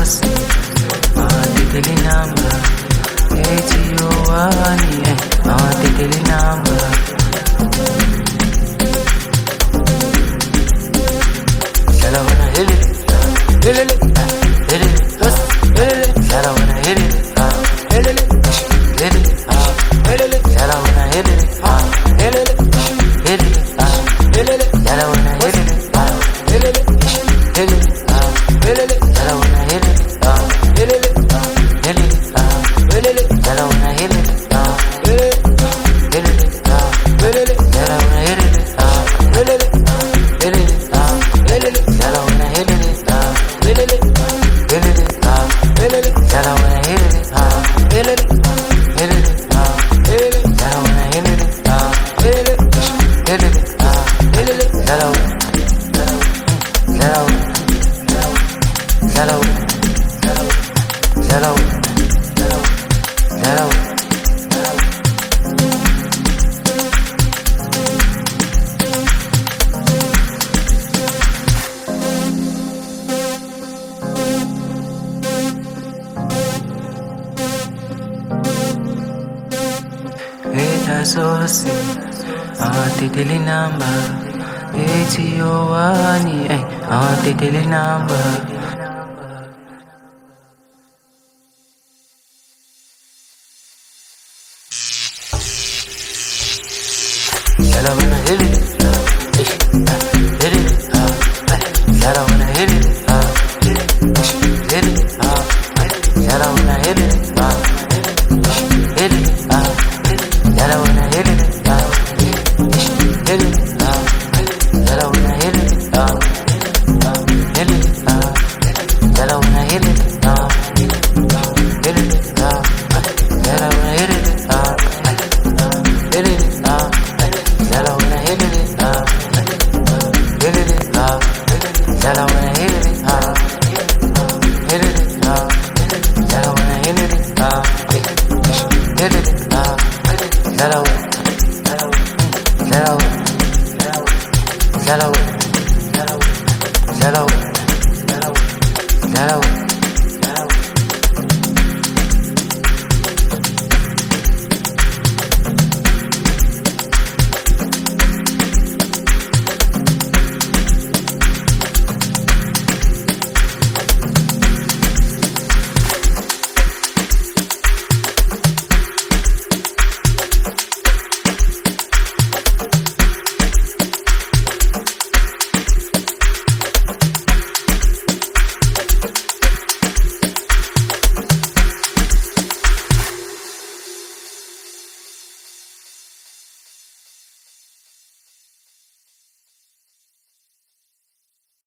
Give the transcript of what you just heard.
sosi titili namba etiowani titili namba Shara wanna hit it hit it hit it Shara wanna hit it hit it hit it Shara wanna hit it hit it hit it Shara wanna hit it hit it hit it Shara wanna hit it hit it hit it Shara wanna hit it hit it hit it Shara wanna hit it hit it hit it Shara wanna hit it hit it hit it Shara wanna hit it hit it hit it Shara wanna hit it hit it hit it Shara sosi titili namba etiowani titili namba Shara wanna hit it hit it Shara wanna hit it hit it Shara wanna